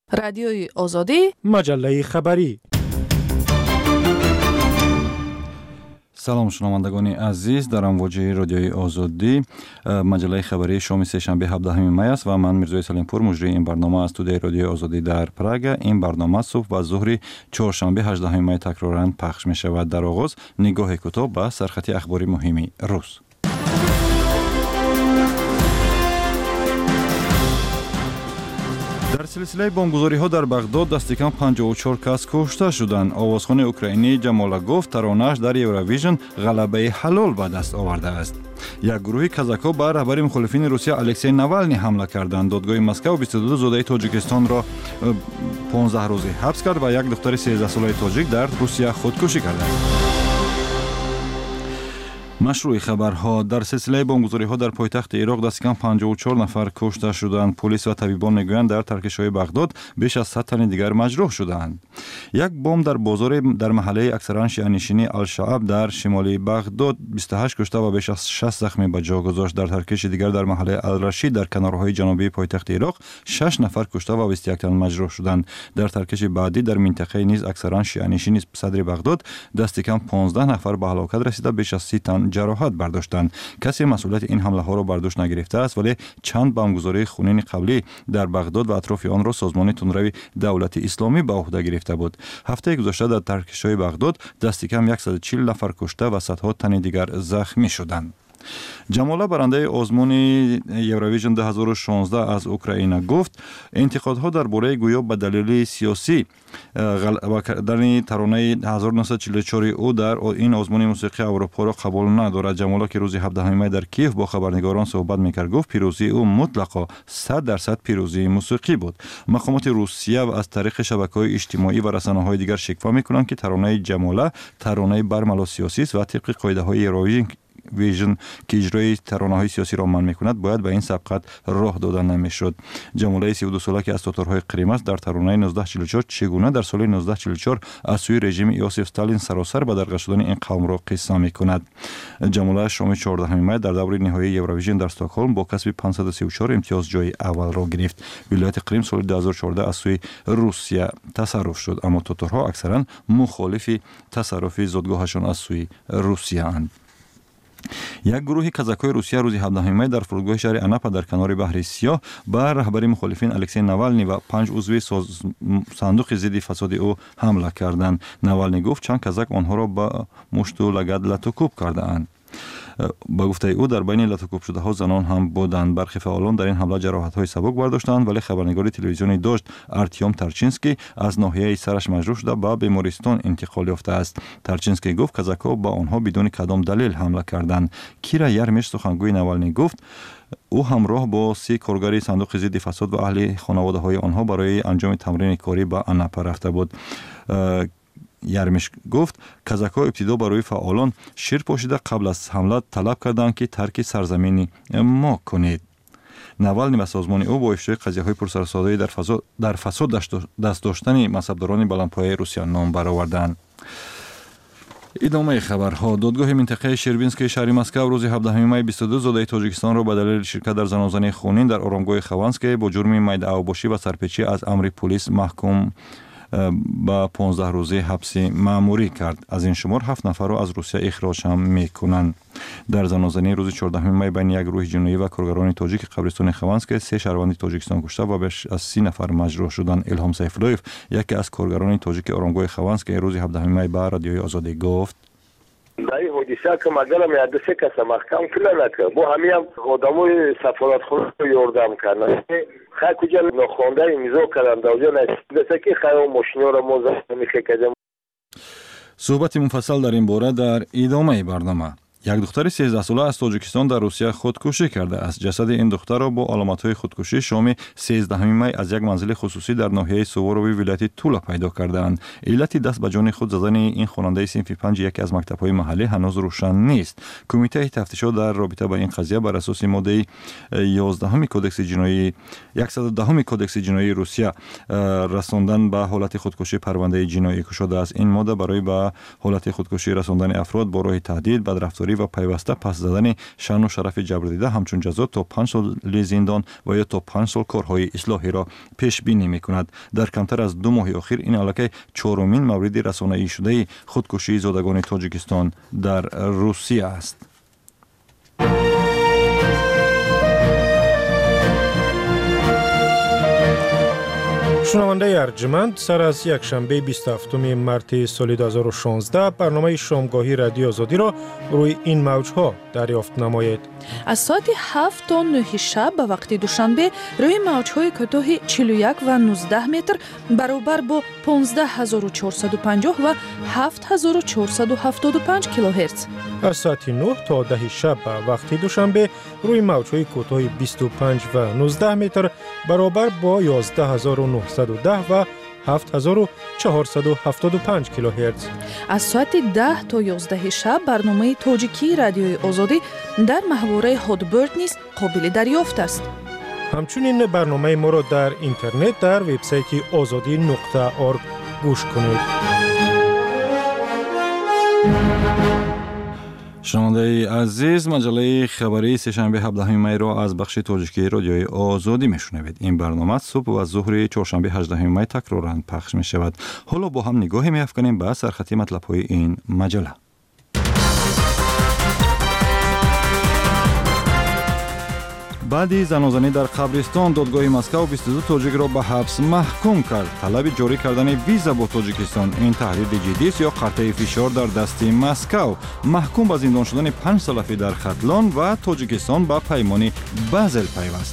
رادیوی آزادی، مجله خبری. سلام شنوندگان عزیز، در امواج رادیوی آزادی مجله خبری شام سه‌شنبه 17 می است و من میرزا سلیمپور مجری این برنامه از استودیوی رادیوی آزادی در پراگ. این برنامه صبح و ظهر چهارشنبه 18 می تکرارا پخش می شود. در آغاز نگاه کوتاه به سرخط اخباری مهم روز. در سلسله بمبگذاری‌ها در بغداد دست کم 54 کس کشته شدند. آوازخوان اوکراینی جمالا گفت ترانه‌اش در یوروویژن غلبه حلال به دست آورده است. یک گروه کازاک‌ها به رهبر مخالفین روسیه الکسی ناوالنی حمله کردند. دادگاه مسکو 22 زاده تاجیکستان را 15 روزه حبس کرد و یک دختر 13 ساله تاجیک در روسیه خودکشی کرد. مشروع خبرها. در سلسله بمبگذاری‌ها در پایتخت عراق دست کم 54 نفر کشته شدند. پلیس و طبیبان میگویند در ترکش‌های بغداد بیش از 100 تن دیگر مجروح شدند. یک بمب در بازار در محله اکثرا شیعه‌نشینی الشعب در شمالی بغداد 28 کشته و بیش از 60 زخمی به جا گذاشت. در ترکش دیگر در محله الرشید در کنارهای جنوبی پایتخت عراق 6 نفر کشته و 21 تن مجروح شدند. در ترکش بعدی در منطقه نیز اکثرا شیعه‌نشین صدر بغداد دست کم 15 نفر به هلاکت رسیده، بیش از 30 تن جراحت برداشتند. کسی مسئولیت این حمله ها را بر دوش نگرفته است، ولی چند بمبگذاری خونین قبلی در بغداد و اطراف آن را سازمان تندروی دولت اسلامی به عهده گرفته بود. هفته گذشته در ترکش‌های بغداد دست کم 140 نفر کشته و صدها تن دیگر زخمی شدند. جمالا برنده آزمون یوروویژن 2016 از اوکراین گفت انتقادها درباره گویا به دلیل سیاسی کردن ترانه 1944 او در این آزمون موسیقی اروپا را قبول ندارد. جمالا که روز 17 می در کیف با خبرنگاران صحبت میکرد گفت پیروزی او مطلقا 100% پیروزی موسیقی بود. مقامات روسیه و از طریق شبکه‌های اجتماعی و رسانه‌های دیگر شکوه میکنند که ترانه جمالا ترانه برملا سیاسی است و طبق قاعده‌های یوروویژن که اجرای ترانه‌های سیاسی را منع می‌کند باید به این سبقت راه داده نمی‌شد. جمالا 32 ساله که از تاتارهای قریم است در ترانه 1944 چگونه در سال 1944 از سوی رژیم یوسف استالین سراسر به درگذشت شدن این قوم را قصه می‌کند. جمالا شام 14 می در دور نهایی یوروویژن در استکهلم با کسب 534 امتیاز جای اول را گرفت. ولایت قریم سال 2014 از سوی روسیه تصرف شد، اما تاتارها اکثرا مخالف تصرف زادگاهشان از سوی روسیه اند. یک گروه کازاک‌های روسیه روز 17 می در فرودگاه شهر اناپا در کنار بحر سیاه بر رهبر مخالفین الکسی ناوالنی و 5 عضو صندوق ضد فساد او حمله کردند. ناوالنی گفت چند کازاک آنها را با مشت و لگد لطوکوب کردند. با گفته او در بین لطوکوب شده ها زنان هم بودند. برخی فعالان در این حمله جراحت های سبک برداشتند، ولی خبرنگار تلویزیونی داشت ارتیوم ترچینسکی از ناحیه سرش مجروح شده به بیمارستان انتقال یافته است. ترچینسکی گفت کازاک‌ها با آنها بدون کدام دلیل حمله کردند. کیرا یرمش سخنگوی ناوالنی گفت او همراه با 3 کارگر صندوق ضد فساد و اهل خانواده های آنها برای انجام تمرین کاری به اناپا رفته بود. یرمش گفت کازاک‌ها ابتدا برای فعالان شیر پاشیده قبل از حمله طلب کردند که ترک سرزمین ما کنید. ناوالنی و سازمان او با افشای قضیه‌های پرسرسازی در فساد دست داشتن منصبداران بلندپایه روسیه نام برآوردند. ادامه خبرها. دادگاه منطقه شربینسکی شهر مسکو روز 17 می 22 زاده تاجیکستان را به دلیل شرکت در زنازنی خونین در آرامگاه خوانسکی با جرم مدعواباشی و سرپیچی از امر پلیس محکوم با 15 روزه حبس مأموری کرد. از این شمار 7 نفر را از روسیه اخراج هم میکنند. در زنازنی روز 14 می بین یک گروه جنایی و کارگران تاجیک قبرستان خوانسک 3 شهروند تاجیکستان کشته و بیش از 30 نفر مجروح شدند. الهام سیفلویف یکی از کارگران تاجیک آرامگاه خوانسک روز 17 می به رادیوی آزادی گفت در این حادثه که مگرم یاد سه کس محکم کردن که با همین آدمای سفارت خونه رو یاردم کردن. خیلی کجا نخونده امضا کردن دوجا نشده که خیلی ماشینا رو موزه می‌کردن. صحبت مفصل در این باره در ادامه برنامه. یک دختر 13 ساله از تاجیکستان در روسیه خودکشی کرده است. جسد این دختر را با علامت‌های خودکشی شام 13 می از یک منزل خصوصی در ناحیه سوواروی ولایت تولا پیدا کردند. علت دست به جان خود زدن این خواننده صنف 5 یکی از مکتب‌های محلی هنوز روشن نیست. کمیته تفتیشات در رابطه با این قضیه بر اساس ماده 11 کدکس جنایی 110 کدکس جنایی روسیه رساندن به حالت خودکشی پرونده جنایی شده است. این ماده برای به حالت خودکشی رساندن افراد با راه تهدید، بدرفتاری ва пайваста пас задани шаъну шарафи ҷабрдида ҳамчун ҷазо то 5 соли зиндон ва ё то 5 сол корҳои ислоҳиро пешбинӣ мекунад. Дар камтар аз 2 моҳи охир ин аллакай чорумин мавриди расонаишудаи худкушии зодагони Тоҷикистон дар Русия аст. шунавандаи арҷманд, сар аз якшанбе 27 марти соли 2016 барномаи шомгоҳи радиои Озодиро рӯи ин мавҷҳо дарёфт намоед. аз соати 7 то 9 шаб ба вақти душанбе рӯи мавҷҳои кӯтоҳи 41 ва 19 метр баробар бо 15450 ва 7475 килоҳерц. аз соати 9 то 10 шаб ба вақти душанбе рӯи мавҷҳои кӯтоҳи 25 ва 19 метр баробар бо 11910 ва 7475 килоҳерц. аз соати 10 то 11 шаб барномаи тоҷикии радиои Озодӣ дар маҳвораи Ҳотбирд низ қобили дарёфт аст. ҳамчунин барномаи моро дар интернет дар вебсайти ozodi.org гӯш кунед. шунавандаи азиз, маҷалаи хабарии сешанбе 17 майро аз бахши тоҷикии радиои Озодӣ мешунавед. ин барнома субҳ ва зуҳри чоршанбе 18 май такроран пахш мешавад. ҳоло бо ҳам нигоҳе меафканем ба сархати матлабҳои ин маҷала. баъди занозанӣ дар қабристон, додгоҳи Москав 22 тоҷикро ба ҳабс маҳкум кард. талаби ҷорӣ кардани виза бо Тоҷикистон, ин таҳдиди ҷиддист ё қатъи фишор дар дасти Москав? маҳкум ба зиндон шудани 5 солафӣ дар Хатлон ва Тоҷикистон ба паймони Базел пайваст.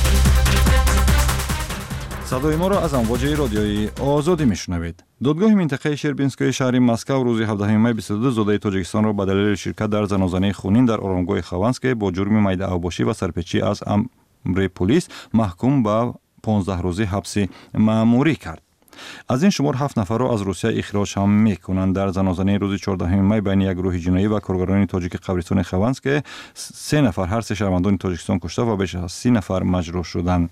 садои моро аз амвоҷи радиои Озодӣ мешунавед. додгоҳи минтақаи Шербинскои шаҳри Москав рӯзи 17 май 22 зодаи Тоҷикистонро ба далели ширкат дар занозании хунин дар оромгоҳи Хованское бо ҷурми майдаавбошӣ ва сарпечӣ аз амри пулис маҳкум ба 15 рӯзи ҳабси маъмурӣ кард. аз ин шумор 7 нафарро аз Русия ихроҷ ҳам мекунанд. дар занозании рӯзи 14 май байни як гурӯҳи ҷиноӣ ва коргарони тоҷики қабристони Хованское 3 нафар ҳар се шаҳрвандони Тоҷикистон кушта ва беш аз 30 нафар маҷрӯҳ шуданд.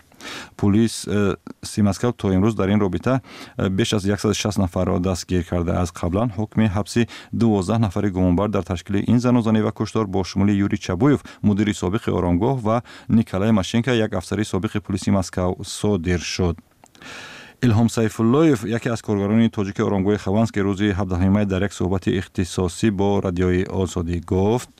полиси Москав то имрӯз дар ин робита беш аз 160 нафарро дастгир карда. аз қаблан ҳукми ҳабси 12 нафари гумонбар дар ташкили ин занозанӣ ва куштор бо шумули Юрий Чабуев, мудири собиқи оромгоҳ, ва Николай Машенко, як афсари собиқи полиси Москав содир шуд. илҳом Сайфуллоев, яке аз коргарони тоҷики оромгоҳи Хованское, рӯзи 17 май дар як суҳбати ихтисосӣ бо радиои Озодӣ гуфт: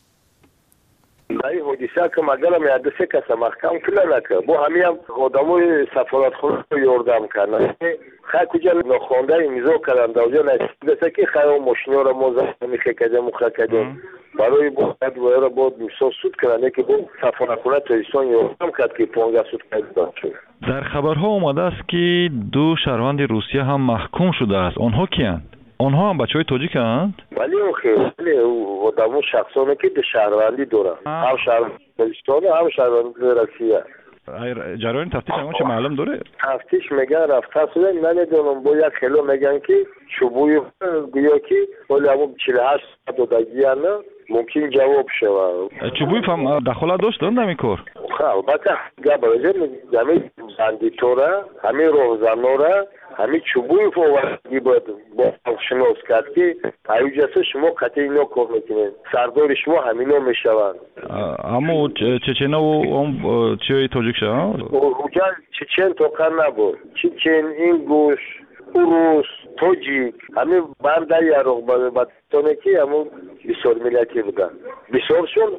дар ин ҳодиса ки магарам ядасе каса маҳкам кила накард, бо ҳамиам одамои сафоратхонаро ёрдам карданд. хай куҷа нохонда имзо карданд, даҷа насидасе ки хай мошиноро мо замихекадем мухакадем барои бояро бод мисол суд карданд, ки бо сафоратхона Тоҷикистон ёрдам кард ки 15 суд карданд. дар хабарҳо омадааст ки 2 шаҳрванди Русия ҳам маҳкум шудааст. онҳо киянд? онҳо ҳам бачаҳои тоҷиканд? вале хеле одамо шахсоне ки шаҳрвандӣ доранд, ҳам шаҳрванди Тоҷикистон, ҳам шаҳрванди Русия. ҷараёни тафтиш ҳамон чӣ маълум дорад? тафтиш меган рафта шуда, намедонам, бо як хело меган ки Чубуев гӯё ки оли ҳамон 48 додагияна мумкин ҷавоб шавад. Чубуев ҳам дахолат дошт дар ин кор? албатта гап раҷа ҳамин бандитора, ҳамин роҳзанора ҳамин Чубуев оварди бояд бо халқшинос кард ки аюҷаса шумо қатъи ино кор мекунед, сардори шумо ҳамино мешаванд. аммо чеченову он чиёи тоҷик шаванд? уҷа чечен тоқа набуд. Чечен, ингуш, урус, тоҷик ҳамин бандаи яроғбатоне ки ҳамон бисёр миллати буданд. бисёршон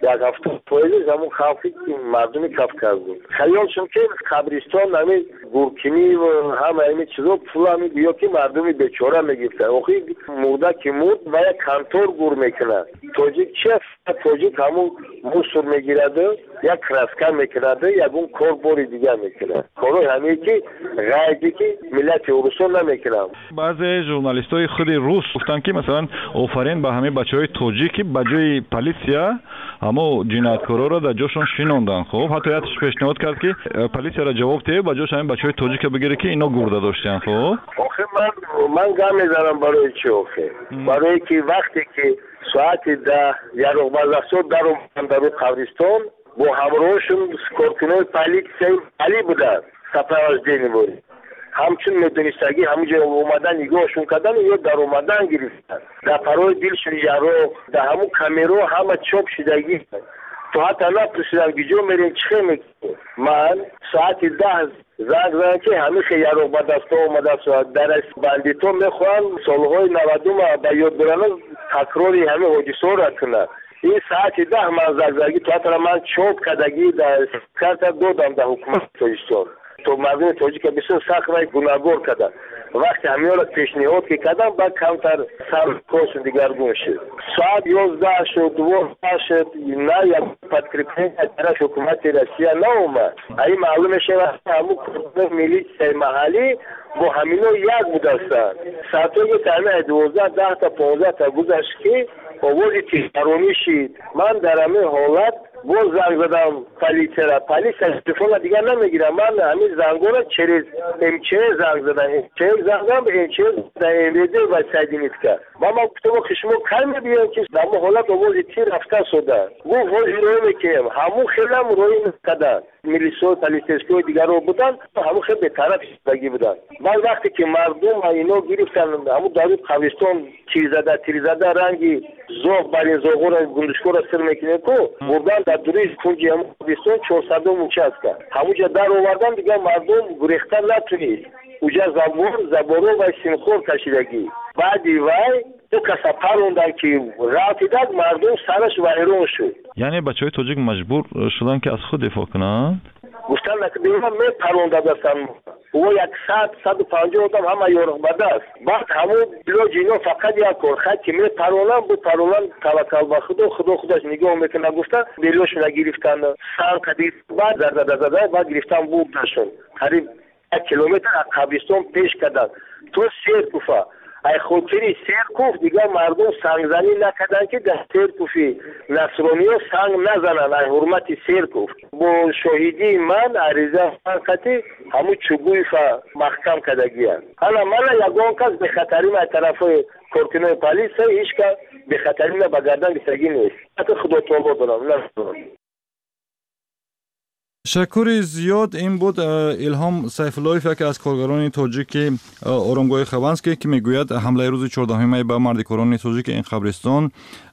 70% ҳамон халқи мардуми Кавказ буд. хаёлшон ки қабристон ҳамин гуркинӣ ва ҳама ҳамин чизо пула ҳамин гӯё ки мардуми бечора мегирфтанд. охи мурда ки мурд ба як кантор гур мекунад. тоҷик чи аст? тоҷик ҳамон мусор мегираду, як краска мекунаду, ягон кор бори дигар мекунад. корои ҳамин ки ғайби ки миллати урусон намекунанд. баъзе журналистои худи рус гуфтанд ки масалан офарин ба ҳамин бачаҳои тоҷик ки ба ҷои полисия ҳамо ҷинояткороро дар ҷошон шинонданд. хоб ҳатто як пешниҳод кард ки полисияро ҷавоб дев ба ҷош ҳамин бачаҳои тоҷика бигире ки ино гурда доштанд. хоб охе ман гап мезанам барои чӣ? охе барое ки вақте ки соати 10 яроғбазахсо даромаданд дар қабристон бо ҳамроҳашон кортинои полисияи али буданд сапровождени бори همچون میدونستگی همونجا اومدن نگاهشون کردن یا در اومدن گرفتن در پرای دلشون یارو در همون کامیرو همه چوب شدگی تو حتی نپرسیدن گیجو میرین چه میکنی من ساعت 10 زنگ زدن که همیشه یارو با دستا اومده در بندیتو میخوان سالهای 90 با یاد برانه تکراری همه حدیثا را کنه این ساعت 10 من زنگ تو حتی من چوب کدگی در کارت دادم در حکومت تاجیکستان تو مردم تاجیک بسیار سخت و گناهگار کردن وقتی همه را پیشنهاد که کردن بعد کمتر سرکوش دیگرگون شد ساعت 11 شد 12 شد نه یک پتکریپین طرف حکومت روسیه نه اومد این معلوم شد همون میلیشه محلی با همینو یک بودستن ساعتوی تنه 12 10 تا 15 تا گذشت که آوازی تیزرونی شید من در همین حالت باز زنگ زدم پلیس تلفن دیگر نمیگیرم من همین زنگونه چریز امچه زنگ زدم به امچه در امریده و سیدینیت کرد من گفتم که شما کلمه بیان که در همون حالت آوازی تی رفته شده گفت وازی روی میکنم همون خیلی هم روی میکردن میلیسو پلیسکوی دیگر رو بودن همون خیلی به طرف شدگی بودن بعد وقتی که مردم اینو گرفتن همون دارید قبرستان تیر زده رنگی زوغ برای زوغو را گندشکو را سر میکنه که بردن در دوریش کنجی همون قبرستان 400 موچه است کرد همونجا در آوردن دیگه مردم گریختن نتونید اوجا زبارو و سیمخور کشیدگی بعدی وای تو کسا پروندن که رفتی داد مردم سرش وحیرون شد یعنی بچه های تاجیک مجبور شدن که از خود دفاع کنند؟ گفتن که دیگه می پرونده دستن او 150 آدم همه یورق بده است بعد همون بلو جینو فقط یک کار که می پرونن بود پرونن توکل به خداش نگاه میکنه گفتن بلوش نگرفتن سان قدیر بعد زرده بعد گرفتن بودشون قریب 1 کیلومتر از قبرستان پیش کردن تو سیر کوفه ای خودتری سیر کوف دیگه مردم سنگزنی نکردن که در سیر کوفی نصرانی ها سنگ نزنن ای حرمتی سیر کوف با شاهدی من عریضه فنقتی همون چوبوی محکم کدگی هست حالا من یکان کس به خطری من طرف کارکنای پلیس هیچ که به خطری من بگردن بسگی نیست حتی خدا توبه دارم نمیدونم شکر زیاد این بود الهام سیف اللهیف یکی از کارگران تاجیک آرامگاه خوانسک که میگوید حمله روز 14 می به مردکاران تاجیک این قبرستان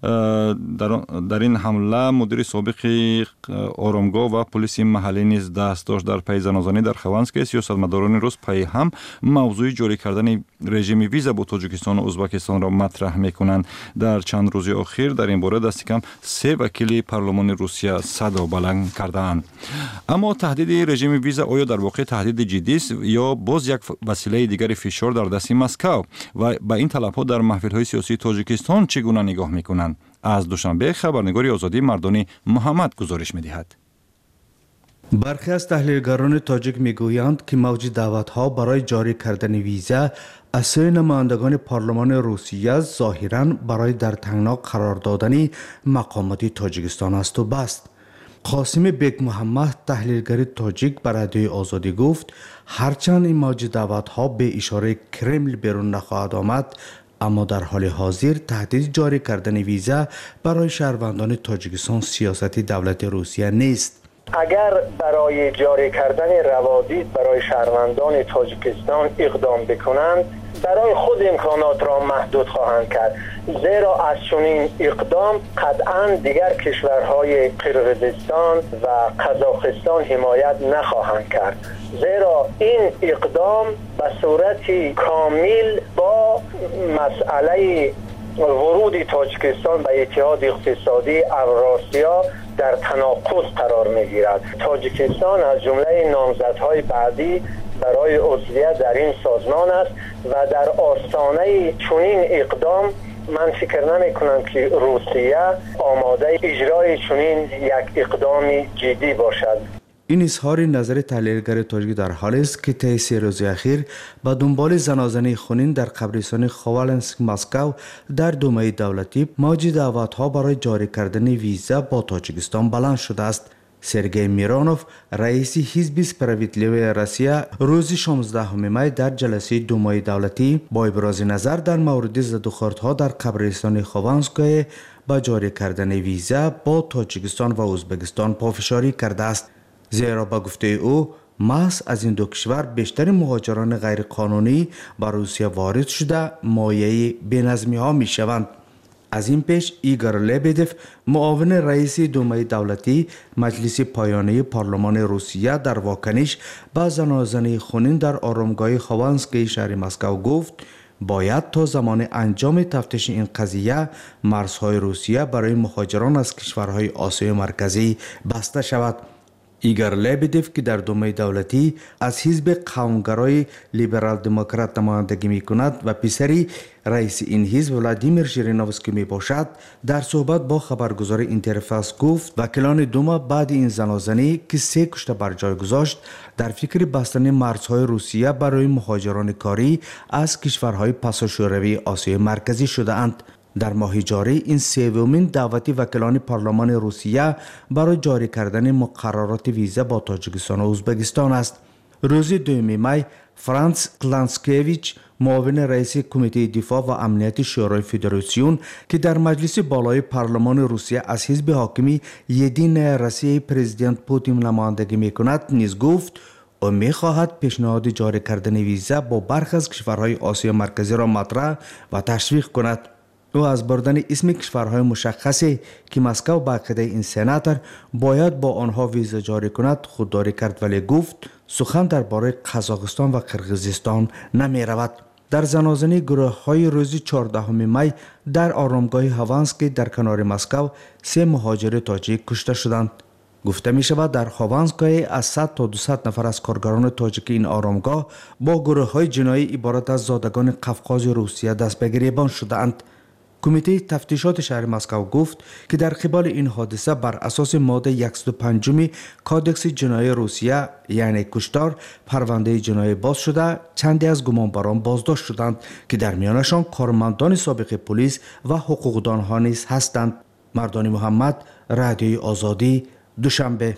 در این حمله مدیر سابق آرامگاه و پلیس محلی نیز دست داشت در پی زنازانی در خوانسک سیاستمداران روز پی هم موضوع جاری کردن رژیم ویزا با تاجیکستان و ازبکستان را مطرح میکنند در چند روز اخیر در این باره دست کم 3 وکیل پارلمان روسیه صدا بلند کردند اما تهدید رژیم ویزا آیا در واقع تهدید جدی است یا باز یک وسیله دیگر فشار در دست مسکو و با این طلب‌ها در محفل‌های سیاسی تاجیکستان چگونه نگاه می‌کنند؟ از دوشنبه خبرنگار آزادی مردانی محمد گزارش می‌دهد. برخی از تحلیلگران تاجیک میگویند که موج دعوت‌ها برای جاری کردن ویزا از سوی نمایندگان پارلمان روسیه ظاهراً برای در تنگنا قرار دادن مقامات تاجیکستان است و بس. قاسم بیگ محمد تحلیلگر تاجیک بر رادیوی آزادی گفت هرچند این موج دعوت‌ها به اشاره کرمل بیرون نخواهد آمد اما در حال حاضر تهدید جاری کردن ویزا برای شهروندان تاجیکستان سیاست دولت روسیه نیست. اگر برای جاری کردن روادید برای شهروندان تاجیکستان اقدام بکنند برای خود امکانات را محدود خواهند کرد زیرا از چنین اقدام قطعا دیگر کشورهای قرقیزستان و قزاقستان حمایت نخواهند کرد زیرا این اقدام به صورت کامل با مسئله ورود تاجیکستان به اتحاد اقتصادی اوراسیا در تناقض قرار میگیرد. تاجیکستان از جمله نامزدهای بعدی برای عضویت در این سازمان است و در آستانه چنین اقدام من فکر نمی کنم که روسیه آماده اجرای چنین یک اقدام جدی باشد. این اظهار نظر تحلیلگر تاجیک در حالی است که طی 3 روز اخیر به دنبال زنازانی خونین در قبرستان خوالنسک مسکو در دومه دولتی موج دعوت‌ها برای جاری کردن ویزا با تاجیکستان بلند شده است. سرگئی میرانوف رئیس حزب اسپراویدلیوی روسیه روز 16 می در جلسه دومه دولتی با ابراز نظر در مورد زدوخوردها در قبرستان خوانسک با جاری کردن ویزا با تاجیکستان و ازبکستان پافشاری کرده است. زیرا با گفته او محض از این دو کشور بیشتر مهاجران غیرقانونی به روسیه وارد شده مایه بینظمی ها می شوند. از این پیش ایگور لبدف معاون رئیس دومه دولتی مجلس پایانه پارلمان روسیه در واکنش به زنازنه خونین در آرامگاه خوانسکی شهر مسکو گفت باید تا زمان انجام تفتیش این قضیه مرزهای روسیه برای مهاجران از کشورهای آسیای مرکزی بسته شود. ایگور لبدف که در دومه دولتی از حزب قومگرای لیبرال دموکرات نمایندگی می کند و پسری رئیس این حزب ولادیمیر ژیرینوفسکی می باشد، در صحبت با خبرگزار اینترفاکس گفت وکیلان دوما بعد این زنازنه که 3 کشته بر جای گذاشت در فکر بستن مرزهای روسیه برای مهاجران کاری از کشورهای پساشوروی آسیای مرکزی شده اند. در ماه جاری این سومین دعوت وکیلان پارلمان روسیه برای جاری کردن مقررات ویزا با تاجیکستان و ازبکستان است. روز 2 می فرانس کلانسکیویچ معاون رئیس کمیته دفاع و امنیت شورای فدراسیون که در مجلس بالای پارلمان روسیه از حزب حاکمی یدینه روسیه پرزیدنت پوتین نمایندگی میکند نیز گفت او میخواهد پیشنهاد جاری کردن ویزا با برخی از کشورهای آسیا مرکزی را مطرح و تشویق کند. او از بردن اسم کشورهای مشخصی که مسکو با عقیده این سناتور باید با آنها ویزا جاری کند خودداری کرد، ولی گفت سخن درباره قزاقستان و قرقیزستان نمی رود. در زنازنه گروه های روز 14 می در آرامگاه هوانسکی در کنار مسکو 3 مهاجر تاجیک کشته شدند. گفته می شود در هوانسکی از 100 تا 200 نفر از کارگران تاجیک این آرامگاه با گروه های جنایی عبارت از زادگان قفقاز روسیه دست به گریبان شدند. کمیته تفتیشات شهر مسکو گفت که در قبال این حادثه بر اساس ماده 105 کادکس جنایی روسیه یعنی کشتار پرونده جنایی باز شده، چندی از گمانبران بازداشت شدند که در میانشان کارمندان سابق پلیس و حقوقدانها نیز هستند. مردانی محمد، رادیوی آزادی، دوشنبه.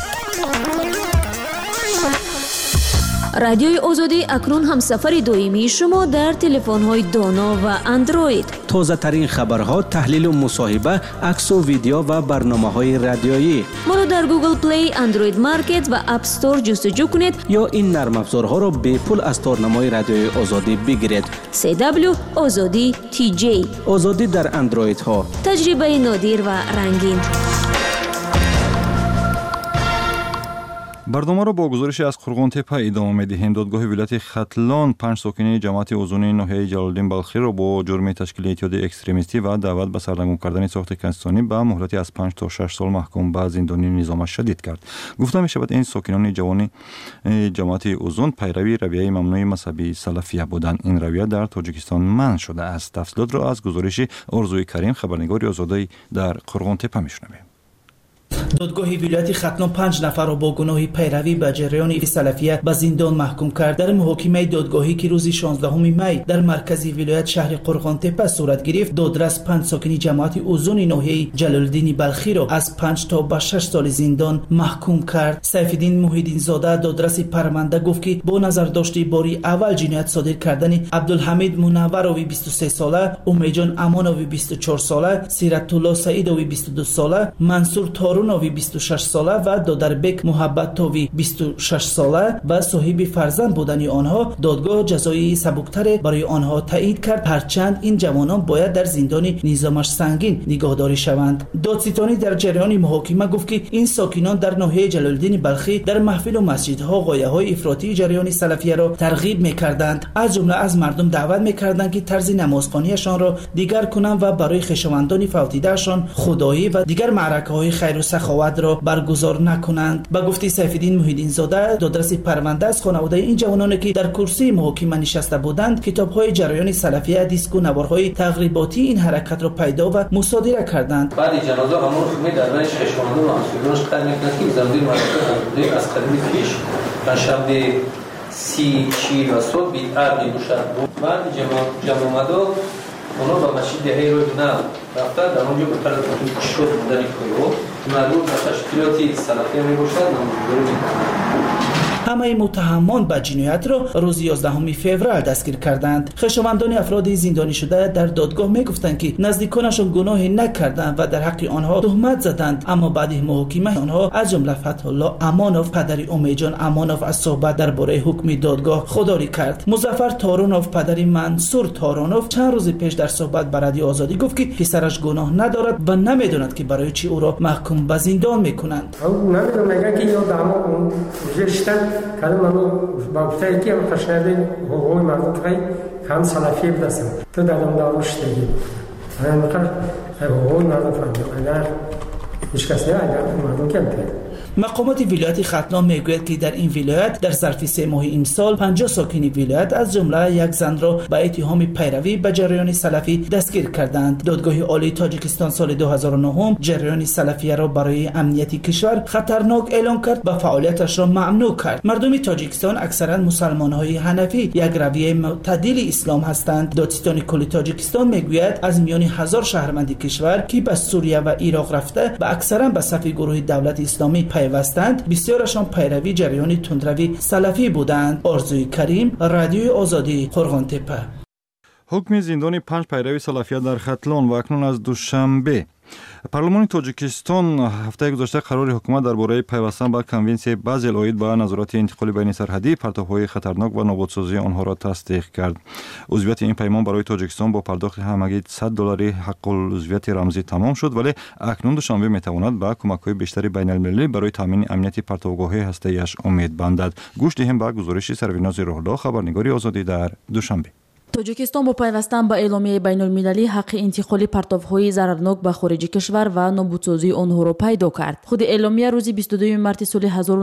رادیوی آزادی اکنون هم سفر دویمی شما در تلفن‌های دانا و اندروید. تازه ترین خبرها، تحلیل و مصاحبه، عکس و ویدیو و برنامه‌های رادیویی. ما را در گوگل پلی، اندروید مارکت و اپ استور جستجو کنید یا این نرم افزارها را به پول از تارنمای رادیوی آزادی بگیرید. CW آزادی TJ. آزادی در اندروید ها. تجربه نادر و رنگین. برنامه را با گزارش از قرغن‌تپه ادامه می‌دهیم. دادگاه ولایت ختلان 5 ساکن جماعت اوزونی ناحیه جلال‌الدین بلخی را با جرم تشکیل اتحاد اکستریمیستی و دعوت به سرنگون کردن ساخت کنستانی به مهلت از 5 تا 6 سال محکوم به زندانی نظام شدید کرد. گفته می‌شود این ساکنان جوان جماعت اوزون پیروی رویه ممنوع مذهبی سلفیه بودند. این رویه در تاجیکستان منع شده است. تفصیلات را از گزارش آرزوی کریم خبرنگار آزادی در قرغن‌تپه می‌شنویم. دادگاه ولایت ختلان 5 نفر را با گناه پیروی به جریان سلفیه به زندان محکوم کرد. در محاکمه دادگاهی که روز 16 می در مرکز ولایت شهر قرغن‌تپه صورت گرفت، دادرس 5 ساکن جماعت اوزون ناحیه جلال‌الدین بلخی را از 5 تا به 6 سال زندان محکوم کرد. سیف‌الدین محیدین زاده دادرس پرونده گفت که با نظر داشته باری اول جنایت صادر کردن عبدالحمید منوروی 23 ساله، امیجان امانوی 24 ساله، سیرت الله سعیدوی 22 ساله، منصور تارونوی 26 ساله و دادربک محبتوی 26 ساله و صاحب فرزند بودن آنها دادگاه جزایی سبکتر برای آنها تایید کرد، هرچند این جوانان باید در زندان نظامش سنگین نگهداری شوند. دادستانی در جریان محاکمه گفت که این ساکنان در ناحیه جلال‌الدین بلخی در محفل و مسجدها غایه‌های افراطی جریان سلفیه را ترغیب می‌کردند. از جمله از مردم دعوت می‌کردند که طرز نمازخوانیشان را دیگر کنند و برای خویشاوندان فوتیده‌شان خدایی و دیگر معرکه‌های خیر و سخاوت را برگزار نکنند. با گفته سیف‌الدین محیدین زاده دادرس پرونده از خانواده این جوانانی که در کرسی محاکمه نشسته بودند کتاب‌های جریان سلفیه، دیسک و نوارهای تقریباتی این حرکت را پیدا و مصادره کردند. بعد جنازه همون خمی در بین خویشاوندان و همسایگانش قدر می‌کند که زمین مرکز از قدیم پیش پنجشنبه 30 شیر و صبح بی‌عرض می‌باشد. بعد جمع آمده اونا به مسجد دهه روی نه رفته در اونجا به طرز شد بودن کویو مربوط به تشکیلاتی سلفیه می‌باشد نمازگذاری می‌کنند. همه متهمان به جنایت را روز 11 فوریه دستگیر کردند. خویشاوندان افراد زندانی شده در دادگاه میگفتند که نزدیکانشان گناهی نکردند و در حق آنها تهمت زدند، اما بعد محاکمه آنها از جمله فتح الله امانوف پدر امیدجان امانوف از صحبت درباره حکم دادگاه خودداری کرد. مظفر تارونوف پدر منصور تارونوف چند روز پیش در صحبت با رادیو آزادی گفت که پسرش گناه ندارد و نمیداند که برای چی او را محکوم به زندان میکنند. نمیدونم میگه که یا دما اون جشن کلمه با گفتن که خشنده حقوق مردم که هم سلفی بدستم تو دادم داروش دیگه من میخوام حقوق مردم فهمیدم اگر هیچ کس نه اگر مردم کمتر. مقامات ولایت ختلان میگوید که در این ولایت در ظرف 3 ماه این سال 50 ساکن ولایت از جمله یک زن را به اتهام پیروی به جریان سلفی دستگیر کردند. دادگاه عالی تاجیکستان سال 2009 جریان سلفیه را برای امنیت کشور خطرناک اعلام کرد و فعالیتش را ممنوع کرد. مردم تاجیکستان اکثرا مسلمان‌های حنفی یک رویه معتدل اسلام هستند. دادستان کل تاجیکستان میگوید از میان 1000 شهروند کشور که به سوریه و عراق رفته و اکثرا به صف گروه دولت اسلامی پیوستند، بسیارشان پیروی جریان تندروی سلفی بودند. آرزوی کریم، رادیوی آزادی، قرغانتپه. حکم زندان 5 پیروی سلفیه در ختلان و اکنون از دوشنبه. پارلمان تاجیکستان هفته گذشته قرار حکومت درباره پیوستن به کنونسیون بازل اوید به نظارت انتقالی بین سرحدی پرتاب‌های خطرناک و نابودسازی آنها را تصدیق کرد. عضویت این پیمان برای تاجیکستان با پرداخت همگی $100 حق العضویت رمزی تمام شد، ولی اکنون دوشنبه میتواند به کمک‌های بیشتری بین‌المللی برای تامین امنیت پرتابگاه‌های هسته‌ایش امید بندد. گوش دهیم به گزارش سرویناز روح‌الله، خبرنگاری آزادی در دوشنبه. توجیکستان با پیوستن به اعلامیه بین المللی حق انتقال پرتاب‌های ضررناک به خارج کشور و نابودسازی آنها را پیدا کرد. خود اعلامیه روز 22 مارس سال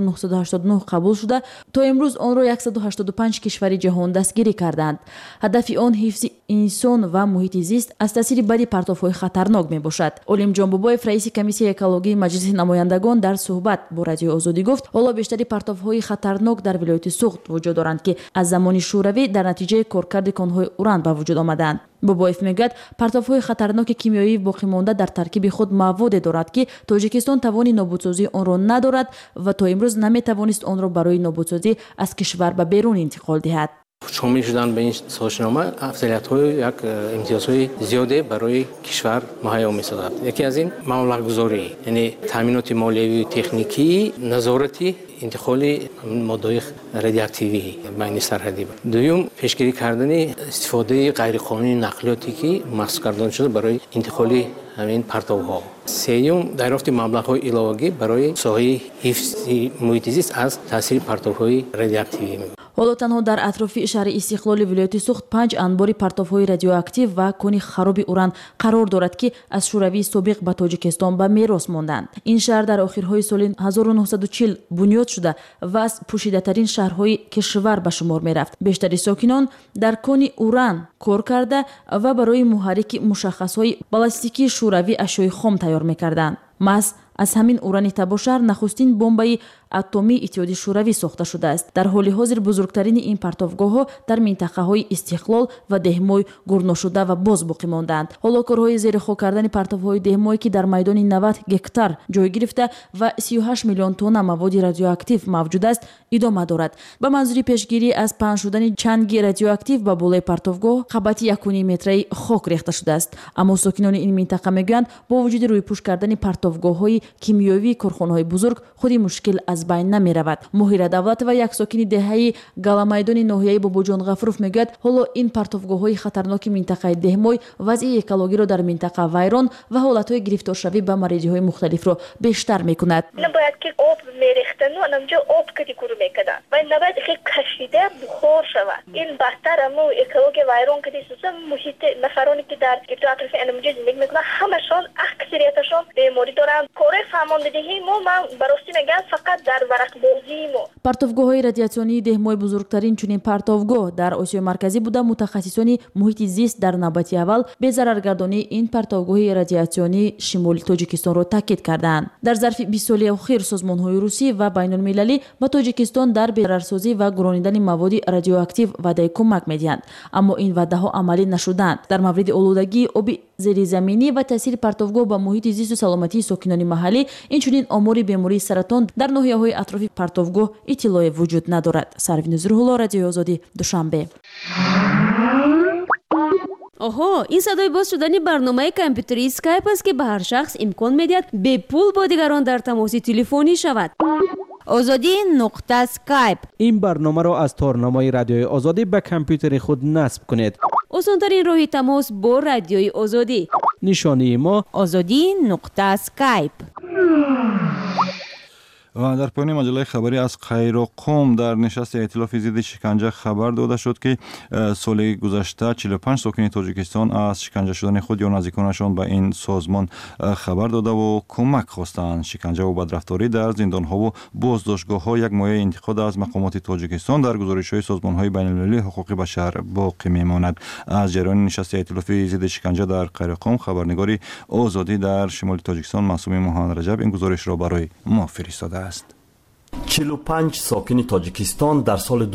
1989 قبول شده تا امروز آن را 185 کشور جهان دستگیری کردند. هدف آن حفظ انسان و محیط زیست از تاثیر بدی پرتاب‌های خطرناک میباشد. علیم جان بابایف رئیس کمیسیون اکولوژی مجلس نمایندگان در صحبت با رادیو آزادی گفت حالا بیشتری پرتاب‌های خطرناک در ولایت سوخت وجود دارند که از زمان شوروی در نتیجه کارکرد کانهای اوران به وجود آمدند. بابایف میگوید پرتاب‌های خطرناک کیمیایی باقی مانده در ترکیب خود مواد دارد که تاجیکستان توان نابودسازی آن را ندارد و تا امروز نمیتوانست آن را برای نابودسازی از کشور به بیرون انتقال دهد. شامل شدن به این سازشنامه افضلیت‌های یک امتیازهای زیاده برای کشور مهیا می‌سازد. یکی از این مبلغ‌گذاری، یعنی تامینات مالیوی و تکنیکی، نظارتی انتقال ماده‌های رادیواکتیوی بین سرحدی. دوم پیشگیری کردن استفاده غیرقانونی نقلیاتی که مخصوص کردن شده برای انتقال همین پرتاب‌ها. سوم دریافت مبلغ‌های علاوه‌ای برای ساحه حفظ محیط زیست از تاثیر پرتاب‌های رادیواکتیوی. حالا تنها در اطراف شهر استقلال ولایت سوخت 5 انبار پرتاب‌های رادیواکتیو و کانی خراب اوران قرار دارد که از شوروی سابق به تاجیکستان به میراث ماندند. این شهر در آخرهای سال 1940 بنیاد شده و از پوشیده‌ترین شهرهای کشور به شمار می‌رفت. بیشتر ساکنان در کانی اوران کار کرده و برای محرک مشخصهای بالستیکی شوروی اشیاء خام تیار می‌کردند. از همین اوران تبا شهر نخستین بمبای اتمی اتحادیه شوروی ساخته شده است. در حال حاضر بزرگترین این پرتابگاه‌ها در منطقه‌های استقلال و دهمای گور شده و باز باقی ماندند. حالا کارهای زیر خاک کردن پرتاب‌های دهمایی که در میدان 90 گکتار جای گرفته و 38 میلیون تن مواد رادیواکتیو موجود است ادامه دارد. به منظور پیشگیری از پهن شدن چنگ رادیواکتیو به بالای پرتابگاه قباتی 1.5 متری خاک ریخته شده است. اما ساکنان این منطقه میگویند با وجود روی پوش کردن پرتابگاه‌های کیمیایی کارخانه‌های بزرگ خودی مشکل از بین نمی رود. مهیر دولت و یک ساکن دهه‌ای گالامایدان ناحیه باباجان غفروف میگوید حالا این پرتابگاه‌های خطرناک منطقه دهمای وضع اکولوژی را در منطقه ویران و حالت‌های گرفتارشوی به مریضی‌های مختلف را بیشتر می‌کند. نباید که آب میریختن و اونجا آب کدی کورو میکردن و نباید که کشیده بخور شود. این بهتر اما اکولوژی ویران کدی سوزه محیط نفرانی که در اطراف انموجی زندگی میکنن همشون اکثریتشون بیماری دارن. کار فرماندهی ما براستی میگن فقط در ورق بازی ما. پرتابگاه‌های رادیاسیونی دهمای بزرگترین چنین پرتابگاه در آسیای مرکزی بوده. متخصصان محیط زیست در نوبت اول به ضررگردانی این پرتابگاه رادیاسیونی شمال تاجیکستان را تاکید کردند. در ظرف 20 سال اخیر سازمان‌های روسی و بین‌المللی با تاجیکستان در ضررسازی و گرانیدن مواد رادیواکتیو وعده کمک می‌دهند، اما این وعده‌ها عملی نشدند. در مورد آلودگی آب зеризаминӣ ва таъсири партовгоҳ ба муҳити зисту саломатии сокинони маҳаллӣ, инчунин омори бемории саратон дар ноҳияҳои атрофи партовгоҳ иттилое вуҷуд надорад. Сарвинуз Рӯҳулло, Радиои Озодӣ, Душанбе. оҳо, ин садои боз шудани барномаи компютери Skype аст ки ба ҳар шахс имкон медиҳад бепул бо дигарон дар тамоси телефонӣ шавад. Озодӣ.Skype. این برنامه را از تارنامه رادیوی آزادی به کامپیوتر خود نصب کنید. осонтарин роҳи тамос бо Радиои Озодӣ. نشانی ما Озодӣ.Skype. و در پایان مجله خبری از قیروقم در نشست ائتلاف ضد شکنجه خبر داده شد که سال گذشته 45 ساکن تاجیکستان از شکنجه شدن خود یا نزدیکانشان به این سازمان خبر داده و کمک خواستند. شکنجه و بدرفتاری در زندان‌ها و بازداشتگاه‌ها یک مایه انتقاد از مقامات تاجیکستان در گزارش‌های سازمان‌های بین‌المللی حقوق بشر باقی می‌ماند. از جریان نشست ائتلاف ضد شکنجه در قیروقم خبرنگار آزادی در شمال تاجیکستان معصوم محمد رجب این گزارش را برای ما فرستاده است. 45 ساکن تاجیکستان در سال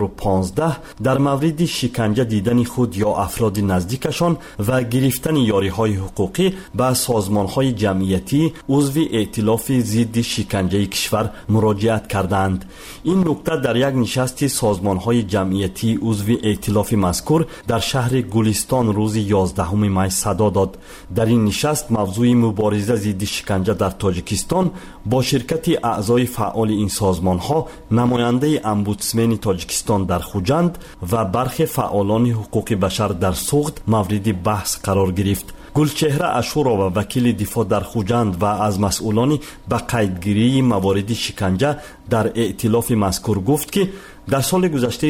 2015 در مورد شکنجه دیدن خود یا افراد نزدیکشان و گرفتن یاری‌های حقوقی به سازمان‌های جمعیتی عضو ائتلاف ضد شکنجه کشور مراجعت کردند. این نکته در یک نشست سازمان‌های جمعیتی عضو ائتلاف مذکور در شهر گلستان روز 11 می صدا داد. در این نشست موضوع مبارزه ضد شکنجه در تاجیکستان با شرکت اعضای فعال این سازمان‌ها، نماینده امبودسمن تاجیکستان در خوجند و برخی فعالان حقوق بشر در سوخت مورد بحث قرار گرفت. گلچهره اشورا و وکیل دفاع در خوجند و از مسئولان به قیدگیری موارد شکنجه در ائتلاف مذکور گفت که در سال گذشته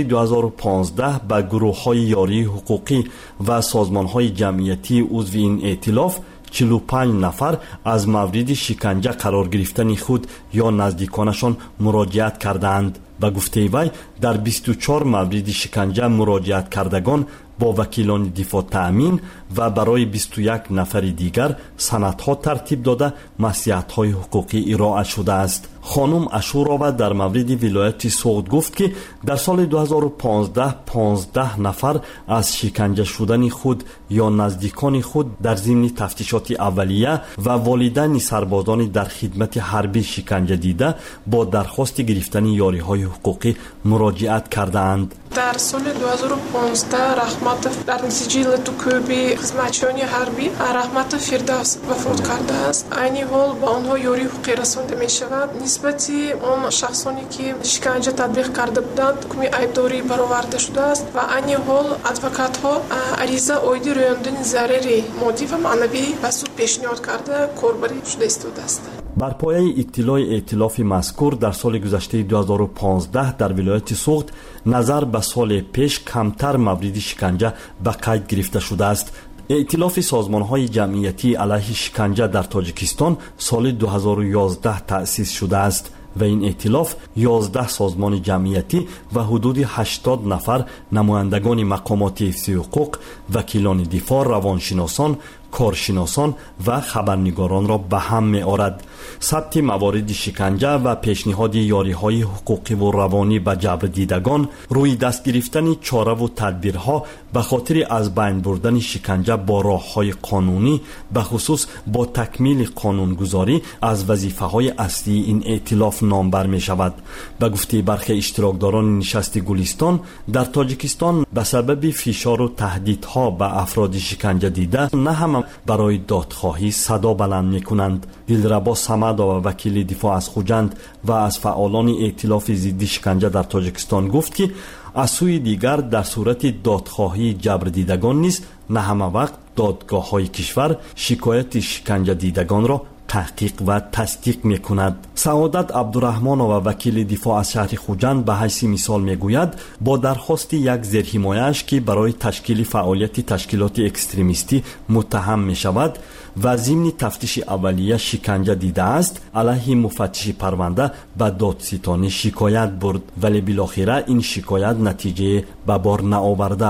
2015 به گروه‌های یاری حقوقی و سازمان‌های جمعیتی عضو این ائتلاف 45 نفر از مورد شکنجه قرار گرفتن خود یا نزدیکانشان مراجعت کردند. به گفته وی در 24 مورد شکنجه مراجعت کردگان با وکیلان دفاع تأمین و برای 21 نفر دیگر سندها ترتیب داده مصلحت‌های حقوقی ارائه شده است. خانم اشورا در مورد ولایت سوخت گفت که در سال 2015 15 نفر از شکنجه شدن خود یا نزدیکان خود در ضمن تفتیشات اولیه و والدین سربازان در خدمت حربی شکنجه دیده با درخواست گرفتن یاری‌های حقوقی مراجعت کردند. در سال 2015 رحمت در نتیجه لطوکوبی خدمتچیان حربی رحمت فردوس وفات کرده است. عین حال با آنها یاری حقوقی رسانده می شود. نسبت آن شخصانی که شکنجه تطبیق کرده بودند حکم عیبداری برآورده شده است و عین حال ادوکات ها عریضه اویدی رویاندن ضرر مادی و معنوی به سود پیشنهاد کرده کاربری شده است. بر پایه اطلاع ائتلاف مذکور در سال گذشته 2015 در ولایت سوخت نظر به سال پیش کمتر مورد شکنجه به قید گرفته شده است. ائتلاف سازمان‌های جمعیتی علیه شکنجه در تاجیکستان سال 2011 تأسیس شده است و این ائتلاف 11 سازمان جمعیتی و حدود 80 نفر نمایندگان مقامات حفظ حقوق، وکیلان دفاع، روانشناسان، کارشناسان و خبرنگاران را به هم می آورد. ثبت موارد شکنجه و پیشنهاد یاری‌های حقوقی و روانی به جبر دیدگان، روی دست گرفتن چاره و تدبیرها به خاطر از بین بردن شکنجه با راه‌های قانونی، به خصوص با تکمیل قانونگذاری از وظیفه‌های اصلی این ائتلاف نامبر می شود. به گفته برخی اشتراکداران نشست گلستان، در تاجیکستان به سبب فشار و تهدیدها به افراد شکنجه دیده نه هم برای دادخواهی صدا بلند می کنند. دلربا سمدا و وکیل دفاع از خوجند و از فعالان ائتلاف ضد شکنجه در تاجیکستان گفت که از سوی دیگر در صورت دادخواهی جبر دیدگان نیز نه همه وقت دادگاه های کشور شکایت شکنجه دیدگان را تحقیق و تصدیق می کند. سعادت عبدالرحمن و وکیل دفاع از شهر خوجند به حیث مثال می گوید با درخواست یک زیرحمایه‌اش که برای تشکیل فعالیت تشکیلات اکستریمیستی متهم می شود و ضمن تفتیش اولیه شکنجه دیده است، علیه مفتش پرونده به دادستانی شکایت برد، ولی بالاخره این شکایت نتیجه به بار نآورده است.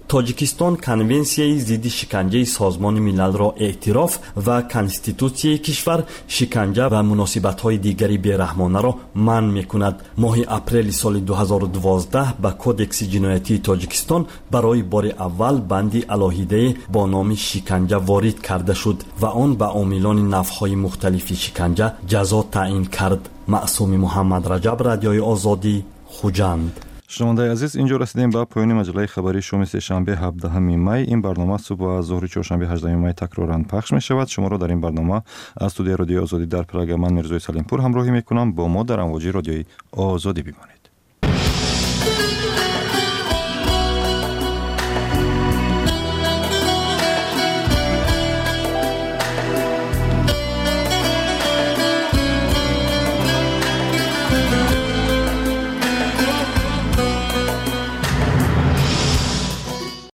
تاجیکستان کنونسیای ضد شکنجه سازمان ملل را اعتراف و کنستیتوسیای کشور شکنجه و مناسبت‌های دیگری بی‌رحمانه را منع می‌کند. ماه اپریل سال 2012 به کودکس جنایتی تاجیکستان برای بار اول بندی الهیده با نام شکنجه وارد کرده شد و آن به عاملان نوع‌های مختلف شکنجه جزا تعیین کرد. معصوم محمد رجب، رادیوی آزادی، خوجند. شنوندگان عزیز، اینجا رسیدیم به پایان مجله خبری شام سه‌شنبه 17 می. این برنامه صبح و ظهر چهارشنبه 18 می تکرارا پخش می شود. شما را در این برنامه از استودیو رادیو آزادی در پراگ من میرزای سلیمپور همراهی می کنم. با ما در امواج رادیوی آزادی بمانید.